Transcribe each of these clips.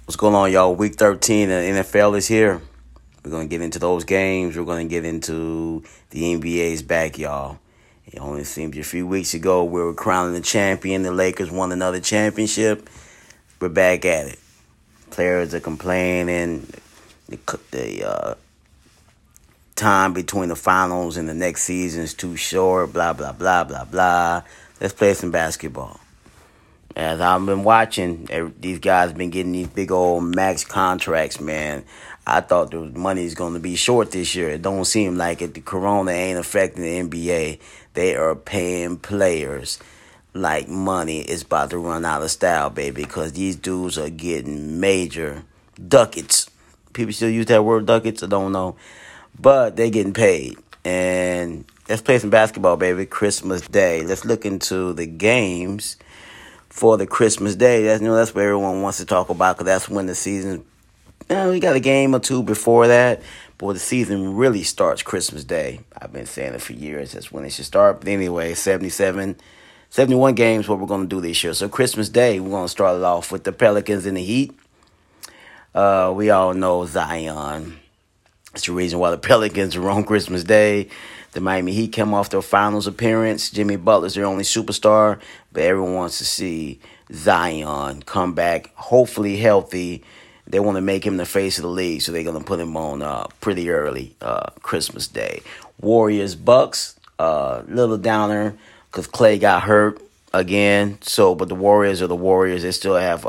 What's going on, y'all? Week 13 of the NFL is here. We're going to get into those games. We're going to get into the NBA's back, y'all. It only seems a few weeks ago we were crowning the champion. The Lakers won another championship. We're back at it. Players are complaining. The time between the finals and the next season is too short. Blah, blah, blah, blah, blah. Let's play some basketball. As I've been watching, these guys been getting these big old max contracts, man. I thought the money's going to be short this year. It don't seem like it. The corona ain't affecting the NBA. They are paying players like money is about to run out of style, baby, because these dudes are getting major ducats. People still use that word ducats? I don't know. But they getting paid. And let's play some basketball, baby. Christmas Day. Let's look into the games for the Christmas Day. That's what everyone wants to talk about, because that's when the season, we got a game or two before that, but the season really starts Christmas Day. I've been saying it for years. That's when it should start. But anyway, 71 games what we're going to do this year. So Christmas Day, we're going to start it off with the Pelicans and the Heat. We all know Zion. It's the reason why the Pelicans are on Christmas Day. The Miami Heat came off their finals appearance. Jimmy Butler's their only superstar, but everyone wants to see Zion come back, hopefully healthy. They want to make him the face of the league, so they're going to put him on pretty early Christmas Day. Warriors, Bucks, little downer because Clay got hurt again. But the Warriors are the Warriors. They still have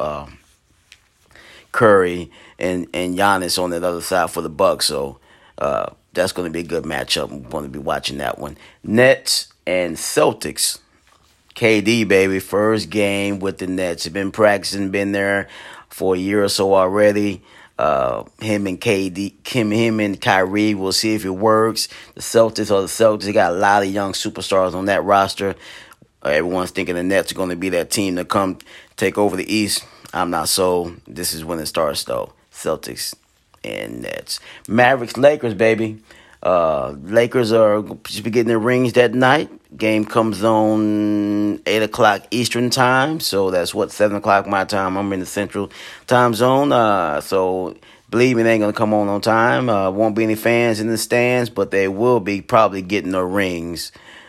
Curry and Giannis on the other side for the Bucks, so that's going to be a good matchup. I'm going to be watching that one. Nets and Celtics. KD, baby, first game with the Nets. He's been practicing, been there for a year or so already. Him and Kyrie, we'll see if it works. The Celtics. They got a lot of young superstars on that roster. Everyone's thinking the Nets are going to be that team to come take over the East. I'm not so. This is when it starts, though. Celtics and Nets. Mavericks, Lakers, baby. Lakers are just be getting their rings that night. Game comes on 8 o'clock Eastern time, so that's 7 o'clock my time. I'm in the Central time zone, so believe me, they ain't gonna come on time. Won't be any fans in the stands, but they will be probably getting their rings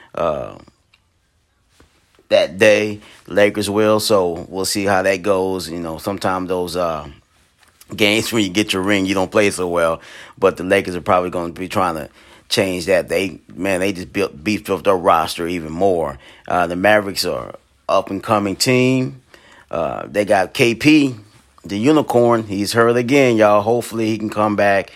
that day. Lakers will, so we'll see how that goes. Sometimes those games when you get your ring, you don't play so well. But the Lakers are probably going to be trying to change that. They just beefed up their roster even more. The Mavericks are up and coming team. They got KP, the unicorn. He's hurt again, y'all. Hopefully he can come back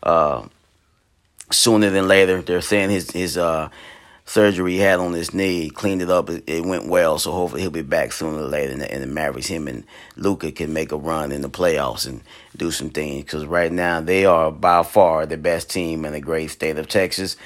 sooner than later. They're saying his surgery he had on his knee, cleaned it up. It went well, so hopefully he'll be back sooner or later. And the Mavericks, him and Luka, can make a run in the playoffs and do some things. Because right now they are by far the best team in the great state of Texas.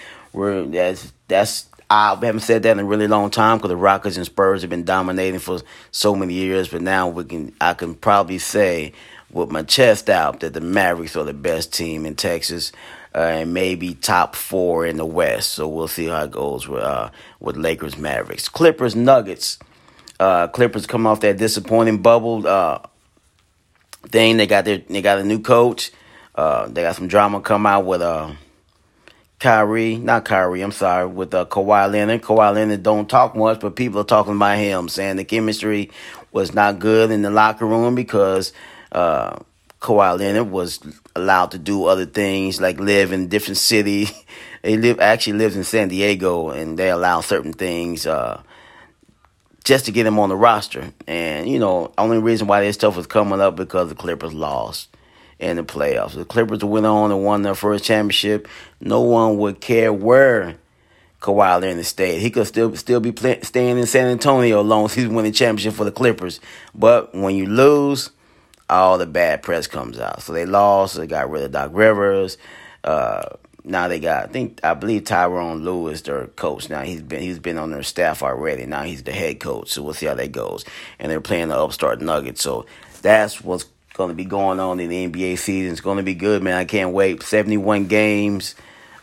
I haven't said that in a really long time, because the Rockets and Spurs have been dominating for so many years. But now I can probably say with my chest out that the Mavericks are the best team in Texas. And maybe top 4 in the West. So we'll see how it goes with Lakers, Mavericks. Clippers, Nuggets. Clippers come off that disappointing bubble thing. They got a new coach. They got some drama come out with with Kawhi Leonard. Kawhi Leonard don't talk much, but people are talking about him, saying the chemistry was not good in the locker room because Kawhi Leonard was allowed to do other things like live in different cities. Actually lives in San Diego, and they allow certain things just to get him on the roster. And, only reason why this stuff was coming up because the Clippers lost in the playoffs. The Clippers went on and won their first championship. No one would care where Kawhi Leonard stayed. He could still be staying in San Antonio as long as he's winning championship for the Clippers. But when you lose, all the bad press comes out. So they lost. They got rid of Doc Rivers. Now they got, I believe Tyronn Lue, their coach. Now he's been on their staff already. Now he's the head coach. So we'll see how that goes. And they're playing the upstart Nuggets. So that's what's going to be going on in the NBA season. It's going to be good, man. I can't wait. 71 games.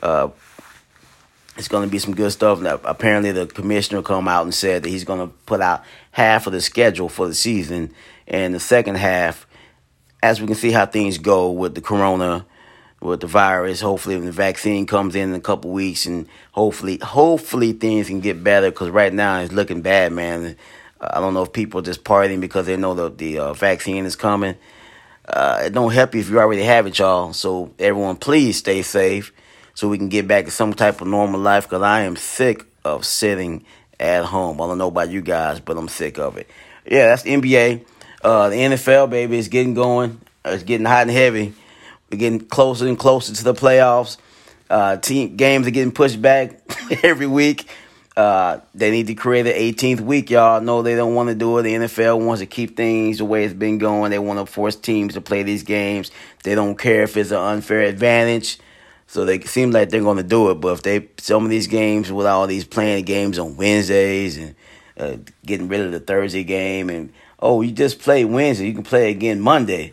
It's going to be some good stuff. Now, apparently the commissioner come out and said that he's going to put out half of the schedule for the season, and the second half as we can see how things go with the corona, with the virus. Hopefully, when the vaccine comes in a couple weeks, and hopefully things can get better. Because right now it's looking bad, man. I don't know if people are just partying because they know the vaccine is coming. It don't help you if you already have it, y'all. So everyone, please stay safe so we can get back to some type of normal life. Because I am sick of sitting at home. I don't know about you guys, but I'm sick of it. Yeah, that's the NBA. The NFL, baby, is getting going. It's getting hot and heavy. We're getting closer and closer to the playoffs. Team games are getting pushed back every week. They need to create an 18th week, y'all. No, they don't want to do it. The NFL wants to keep things the way it's been going. They want to force teams to play these games. They don't care if it's an unfair advantage. So they seem like they're going to do it. But if some of these games with all these playing games on Wednesdays and getting rid of the Thursday game, and you just played Wednesday, you can play again Monday.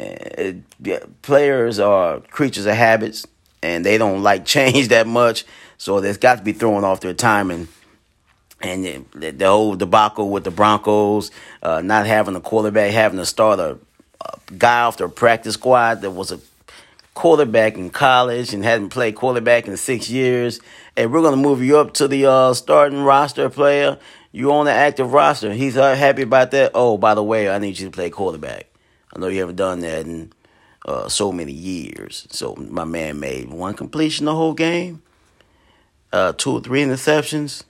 Players are creatures of habits, and they don't like change that much. So there's got to be throwing off their timing. And the whole debacle with the Broncos, not having a quarterback, having to start a guy off their practice squad that was a quarterback in college and hadn't played quarterback in 6 years. And we're going to move you up to the starting roster player. You're on the active roster. He's happy about that. Oh, by the way, I need you to play quarterback. I know you haven't done that in so many years. So my man made one completion the whole game. 2 or 3 interceptions.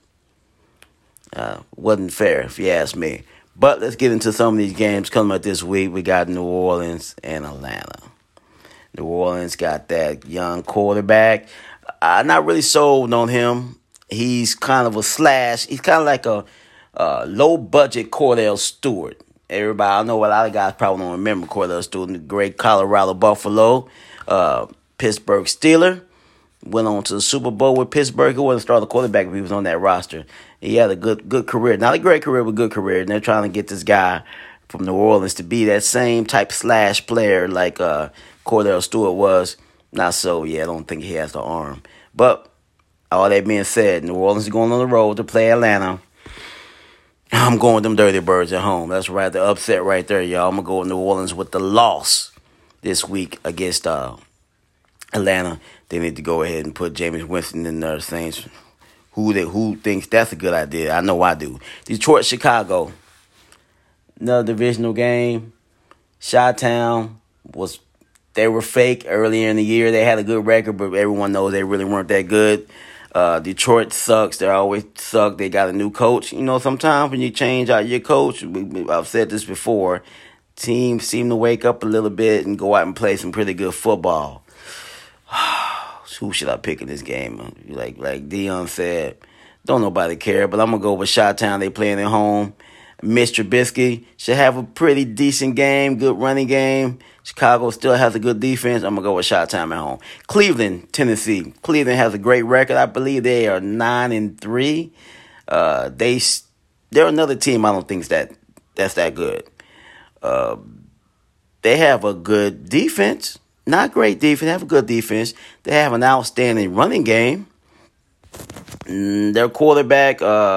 Wasn't fair, if you ask me. But let's get into some of these games coming up this week. We got New Orleans and Atlanta. New Orleans got that young quarterback. I'm not really sold on him. He's kind of a slash. He's kind of like a low-budget Cordell Stewart. Everybody, I know a lot of guys probably don't remember Cordell Stewart, the great Colorado Buffalo, Pittsburgh Steeler. Went on to the Super Bowl with Pittsburgh. He wasn't starting quarterback, but he was on that roster. He had a good career. Not a great career, but good career. And they're trying to get this guy from New Orleans to be that same type slash player like Cordell Stewart was. Not so, I don't think he has the arm. But all that being said, New Orleans is going on the road to play Atlanta. I'm going with them Dirty Birds at home. That's right, the upset right there, y'all. I'm going to go with New Orleans with the loss this week against Atlanta. They need to go ahead and put Jameis Winston in there. Saints. Who thinks that's a good idea? I know I do. Detroit, Chicago. Another divisional game. Chi-Town they were fake earlier in the year. They had a good record, but everyone knows they really weren't that good. Detroit sucks. They always suck. They got a new coach. Sometimes when you change out your coach, I've said this before, teams seem to wake up a little bit and go out and play some pretty good football. Who should I pick in this game? Like Dion said, don't nobody care, but I'm going to go with Chi-Town. They playing at home. Mitch Trubisky should have a pretty decent game, good running game. Chicago still has a good defense. I'm going to go with Chi-Town at home. Cleveland, Tennessee. Cleveland has a great record. I believe they are 9-3. They're another team I don't think that's that good. They have a good defense. Not great defense. They have a good defense. They have an outstanding running game. Their quarterback,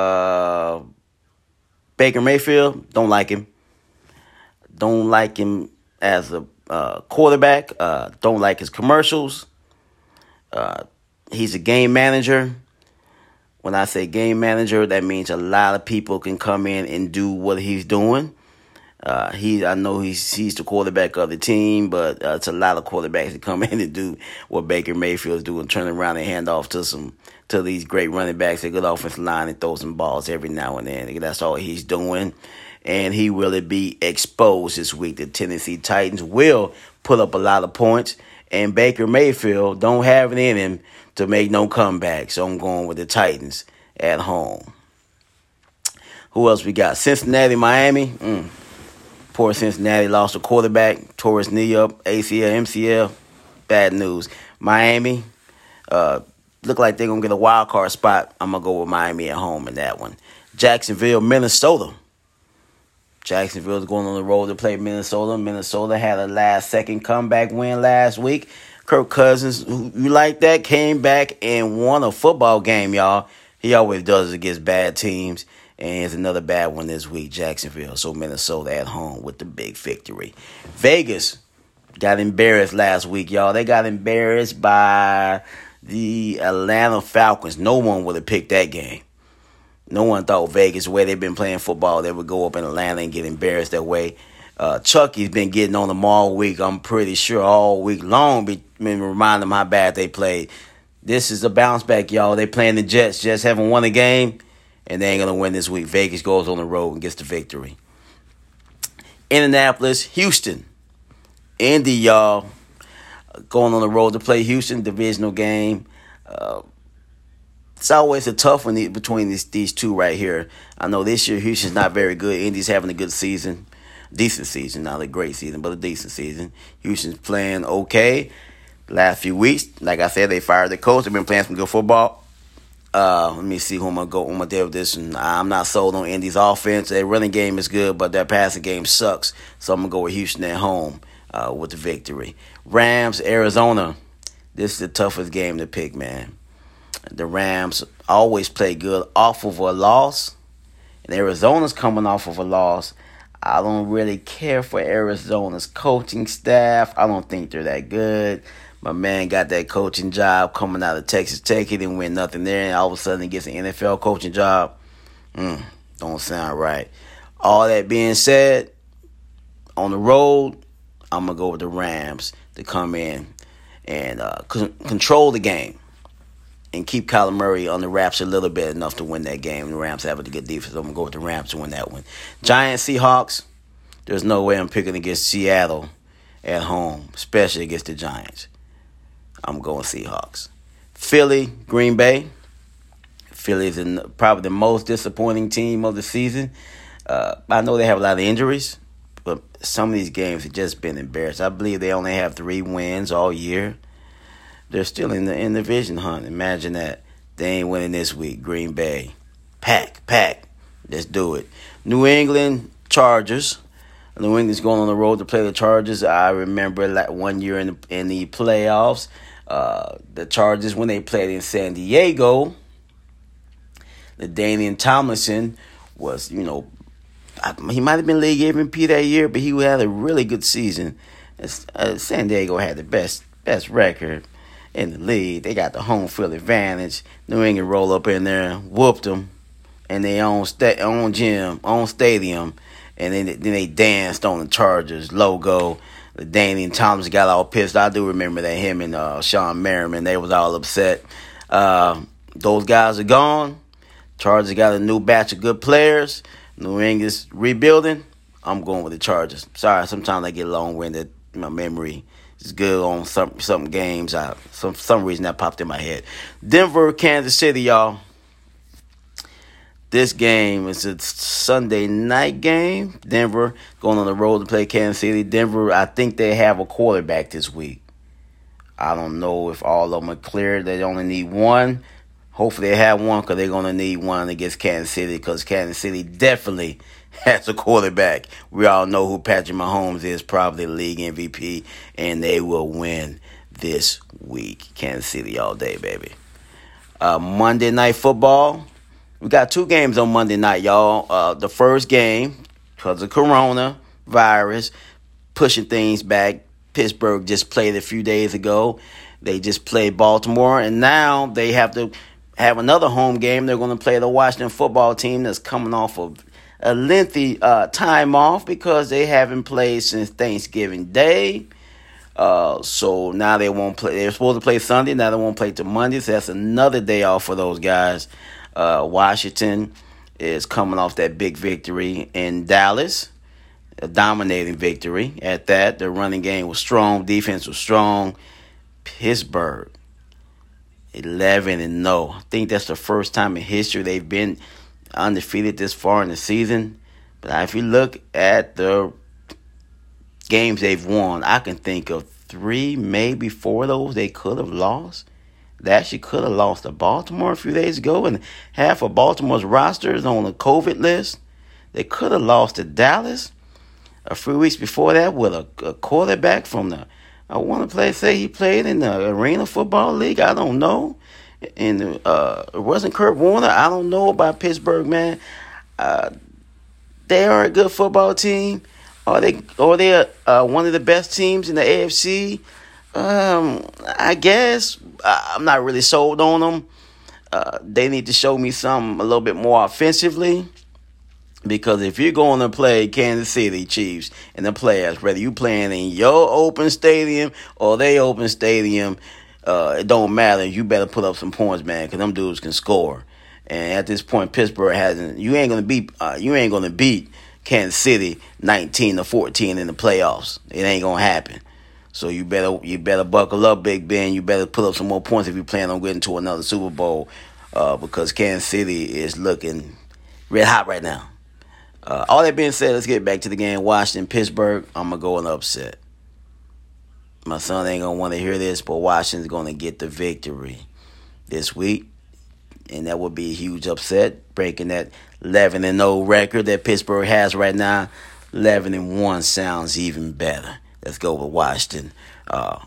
Baker Mayfield, don't like him. Don't like him as a quarterback. Don't like his commercials. He's a game manager. When I say game manager, that means a lot of people can come in and do what he's doing. I know he's the quarterback of the team, but it's a lot of quarterbacks that come in and do what Baker Mayfield is doing, turn around and hand off to these great running backs, a good offensive line, and throw some balls every now and then. That's all he's doing, and he will be exposed this week. The Tennessee Titans will put up a lot of points, and Baker Mayfield don't have it in him to make no comeback, so I'm going with the Titans at home. Who else we got? Cincinnati, Miami. Poor Cincinnati lost a quarterback, tore his knee up, ACL, MCL. Bad news. Miami, look like they're going to get a wild card spot. I'm going to go with Miami at home in that one. Jacksonville, Minnesota. Jacksonville's going on the road to play Minnesota. Minnesota had a last-second comeback win last week. Kirk Cousins, you like that, came back and won a football game, y'all. He always does it against bad teams. And it's another bad one this week, Jacksonville. So Minnesota at home with the big victory. Vegas, got embarrassed last week, y'all. They got embarrassed by the Atlanta Falcons. No one would have picked that game. No one thought Vegas, the way they've been playing football, they would go up in Atlanta and get embarrassed that way. Chucky's been getting on them all week. I'm pretty sure all week long, been reminding them how bad they played. This is a bounce back, y'all. They playing the Jets. Jets haven't won a game, and they ain't going to win this week. Vegas goes on the road and gets the victory. Indianapolis, Houston. Indy, y'all, going on the road to play Houston, divisional game. It's always a tough one between these two right here. I know this year Houston's not very good. Indy's having a good season. Decent season. Not a great season, but a decent season. Houston's playing okay. Last few weeks, like I said, they fired the coach. They've been playing some good football. Let me see who I'm going to deal with this. And I'm not sold on Indy's offense. Their running game is good, but their passing game sucks. So I'm going to go with Houston at home with the victory. Rams, Arizona. This is the toughest game to pick, man. The Rams always play good off of a loss. And Arizona's coming off of a loss. I don't really care for Arizona's coaching staff. I don't think they're that good. My man got that coaching job coming out of Texas Tech. He didn't win nothing there. And all of a sudden he gets an NFL coaching job. Don't sound right. All that being said, on the road, I'm going to go with the Rams to come in and control the game and keep Kyler Murray on the wraps a little bit enough to win that game. The Rams have a good defense. I'm going to go with the Rams to win that one. Giants, Seahawks. There's no way I'm picking against Seattle at home, especially against the Giants. I'm going Seahawks. Philly, Green Bay. Philly is probably the most disappointing team of the season. I know they have a lot of injuries, but some of these games have just been embarrassed. I believe they only have 3 wins all year. They're still in the division hunt. Imagine that. They ain't winning this week. Green Bay. Pack. Let's do it. New England, Chargers. New England's going on the road to play the Chargers. I remember like one year in the playoffs, the Chargers, when they played in San Diego, LaDainian Tomlinson was, he might have been league MVP that year, but he had a really good season. San Diego had the best record in the league. They got the home field advantage. New England roll up in there, whooped them, and they own gym, own stadium, and then they danced on the Chargers logo. The Daniel Thomas got all pissed. I do remember that him and Sean Merriman, they was all upset. Those guys are gone. Chargers got a new batch of good players. New England's rebuilding. I'm going with the Chargers. Sorry, sometimes I get long-winded. My memory is good on some games. Some reason that popped in my head. Denver, Kansas City, y'all. This game is a Sunday night game. Denver going on the road to play Kansas City. Denver, I think they have a quarterback this week. I don't know if all of them are cleared. They only need one. Hopefully they have one, because they're going to need one against Kansas City, because Kansas City definitely has a quarterback. We all know who Patrick Mahomes is, probably the league MVP, and they will win this week. Kansas City all day, baby. Monday Night Football. We got 2 games on Monday night, y'all. The first game, because of coronavirus, pushing things back. Pittsburgh just played a few days ago. They just played Baltimore, and now they have to have another home game. They're going to play the Washington football team that's coming off of a lengthy time off, because they haven't played since Thanksgiving Day. So now they won't play. They're supposed to play Sunday. Now they won't play till Monday. So that's another day off for those guys. Washington is coming off that big victory in Dallas, a dominating victory at that. Their running game was strong. Defense was strong. Pittsburgh, 11-0. I think that's the first time in history they've been undefeated this far in the season. But if you look at the games they've won, I can think of 3, maybe 4 of those they could have lost. They actually could have lost to Baltimore a few days ago, and half of Baltimore's roster is on the COVID list. They could have lost to Dallas a few weeks before that with a quarterback from he played in the Arena Football League. I don't know. And it wasn't Kurt Warner. I don't know about Pittsburgh, man. They are a good football team. Are they one of the best teams in the AFC? I guess I'm not really sold on them. They need to show me something a little bit more offensively. Because if you're going to play Kansas City Chiefs in the playoffs, whether you playing in your open stadium or they open stadium, it don't matter. You better put up some points, man, because them dudes can score. And at this point, Pittsburgh hasn't. You ain't gonna beat Kansas City 19-14 in the playoffs. It ain't gonna happen. So you better buckle up, Big Ben. You better put up some more points if you plan on getting to another Super Bowl, because Kansas City is looking red hot right now. All that being said, let's get back to the game. Washington, Pittsburgh. I'm going to go an upset. My son ain't going to want to hear this, but Washington's going to get the victory this week. And that would be a huge upset, breaking that 11-0 record that Pittsburgh has right now. 11-1 sounds even better. Let's go with Washington on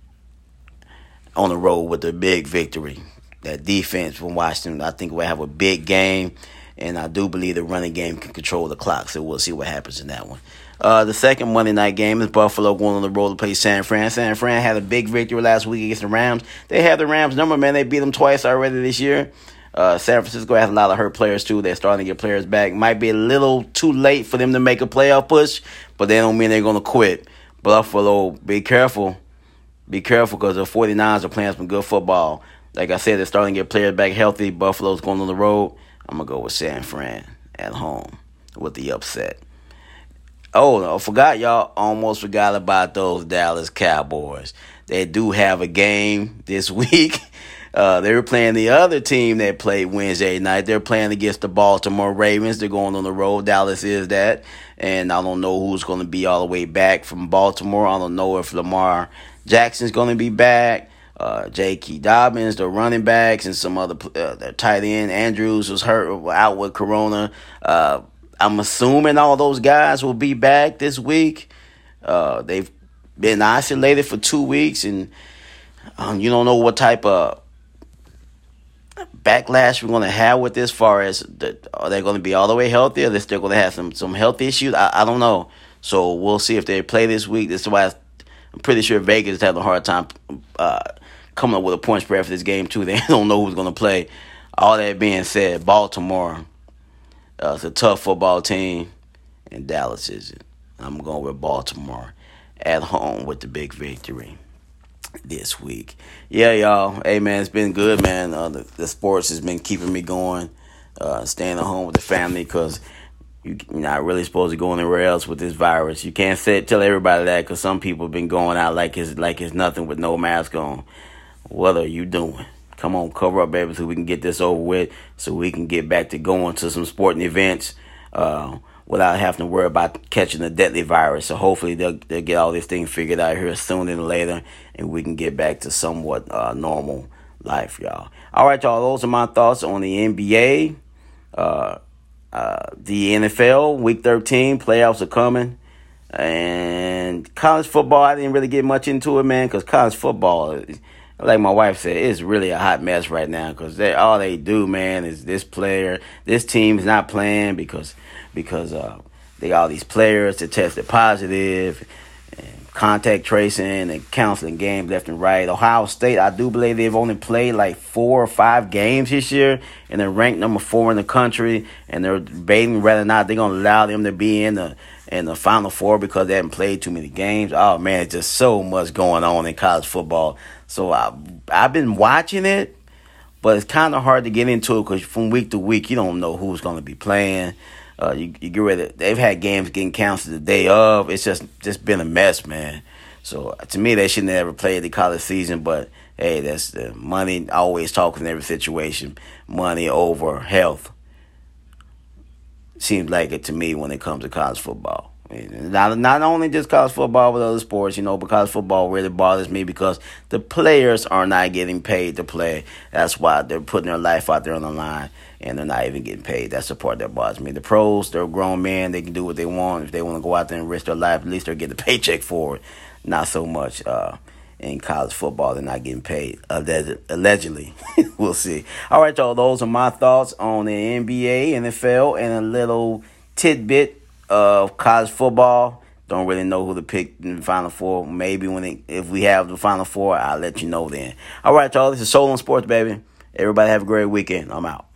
the road with a big victory. That defense from Washington, I think, will have a big game. And I do believe the running game can control the clock, so we'll see what happens in that one. The second Monday night game is Buffalo going on the road to play San Fran. San Fran had a big victory last week against the Rams. They have the Rams number, man. They beat them twice already this year. San Francisco has a lot of hurt players, too. They're starting to get players back. Might be a little too late for them to make a playoff push, but they don't mean they're going to quit. Buffalo, be careful. Be careful because the 49ers are playing some good football. Like I said, they're starting to get players back healthy. Buffalo's going on the road. I'm going to go with San Fran at home with the upset. Oh, no, almost forgot about those Dallas Cowboys. They do have a game this week. They were playing the other team that played Wednesday night. They're playing against the Baltimore Ravens. They're going on the road. Dallas is that. And I don't know who's going to be all the way back from Baltimore. I don't know if Lamar Jackson's going to be back. J.K. Dobbins, the running backs, and some other their tight end. Andrews was hurt out with corona. I'm assuming all those guys will be back this week. They've been isolated for 2 weeks, and you don't know what type of backlash we're going to have with this. Far as are they going to be all the way healthy, or they're still going to have some health issues? I don't know. So we'll see if they play this week. This is why I'm pretty sure Vegas is having a hard time coming up with a point spread for this game, too. They don't know who's going to play. All that being said, Baltimore, it's a tough football team, and Dallas isn't. I'm going with Baltimore at home with the big victory this week. Yeah, y'all. Hey, man, it's been good, man. The sports has been keeping me going, staying at home with the family because you're not really supposed to go anywhere else with this virus. You can't tell everybody that because some people have been going out like it's nothing with no mask on. What are you doing? Come on, cover up, baby, so we can get this over with, so we can get back to going to some sporting events without having to worry about catching a deadly virus. So hopefully they'll get all this thing figured out here sooner than later, and we can get back to somewhat normal life, y'all. All right, y'all, those are my thoughts on the NBA. The NFL, Week 13, playoffs are coming. And college football, I didn't really get much into it, man, because college football, like my wife said, it's really a hot mess right now because all they do, man, is this team is not playing because they all these players that tested positive, and contact tracing and canceling games left and right. Ohio State, I do believe they've only played like 4 or 5 games this year, and they're ranked number 4 in the country, and they're debating whether or not they're going to allow them to be in the Final Four because they haven't played too many games. Oh, man, it's just so much going on in college football. So I've been watching it, but it's kind of hard to get into it because from week to week, you don't know who's going to be playing. You get ready. They've had games getting canceled the day of. It's just been a mess, man. So to me, they shouldn't have ever played the college season. But hey, that's the money. Always talking in every situation. Money over health. Seems like it to me when it comes to college football. Not only just college football, but other sports, but college football really bothers me because the players are not getting paid to play. That's why they're putting their life out there on the line, and they're not even getting paid. That's the part that bothers me. The pros, they're grown men. They can do what they want. If they want to go out there and risk their life, at least they'll get the paycheck for it. Not so much in college football. They're not getting paid, allegedly. We'll see. All right, y'all. Those are my thoughts on the NBA, NFL, and a little tidbit of college football. Don't really know who to pick in the Final Four. Maybe if we have the Final Four, I'll let you know then. All right, y'all. This is Soul on Sports, baby. Everybody have a great weekend. I'm out.